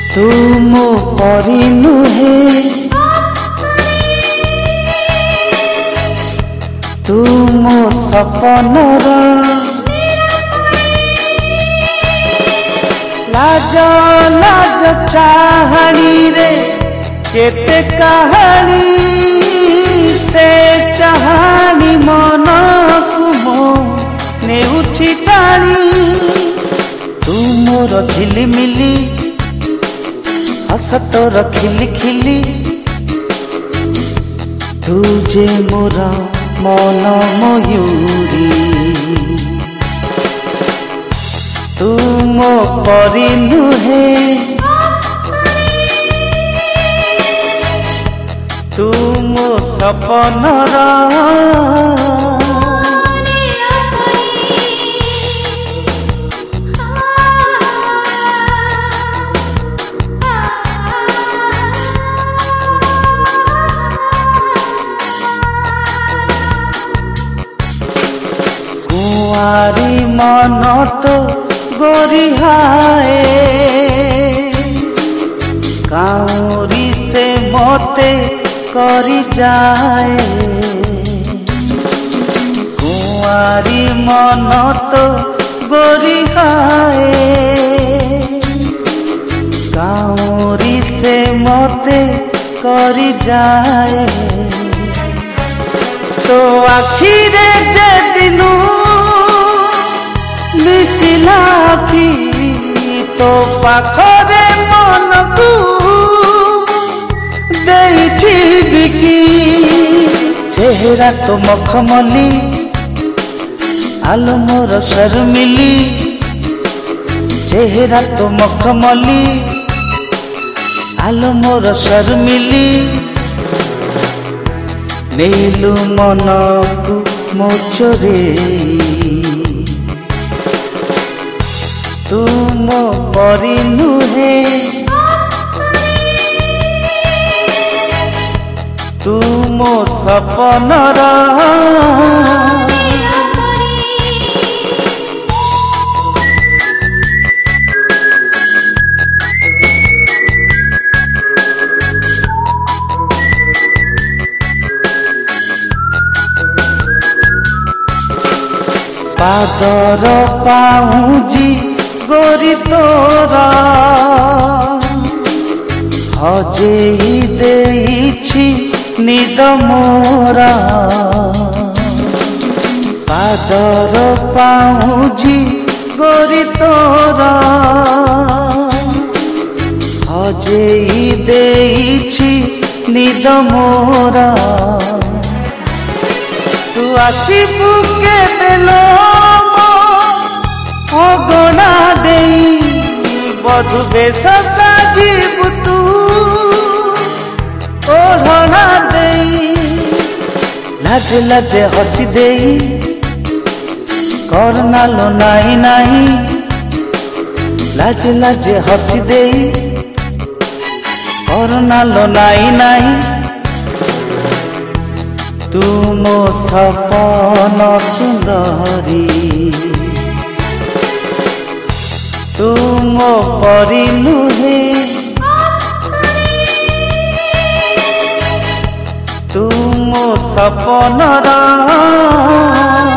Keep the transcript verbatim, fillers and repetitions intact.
तू मो परी नुहे, तू मो सपनर लाज लाज चाहनी रे केते कहानी से चाहनी मन को नेउछि टाणी। तू मोर झिलिमिली हस तोर खिली खिली, तू जे मोर मन मयूरी। तू मो परी नुहे, तू मो सपनर कुंवारी मन तो गोरिहाए, काउरी से मोते करी जाए। कुंवारी मन तो गोरिहाए, काउरी से मोते करी जाए। तो आखिरे जे दिनू मिसिला की तो पाखरे मन को देइछि चेहरा तो मखमली आलो मोर शर्मिली। चेहरा तो मखमली आलो मोर शर्मिली। नीलू मन को मोचरे, तू मो परी नुहे, तू मो सपनर पादर पाऊँजी गोरी तोरा हजेई देइछि निद मोरा। पादर पाऊँजी गोरी तोरा हजेई देइछि निद मोरा। तू आसिबु केबेलो अगणा देई बधु बेश साजिबु तू ओढ़ना देई। लाज लाज हसी देई करना लो नाही नाही। लाज लाज हसी देई करना लो नाही नाही। तू मो सपन सुंदरी, तू मो परी नुहे, तू मो सपनर।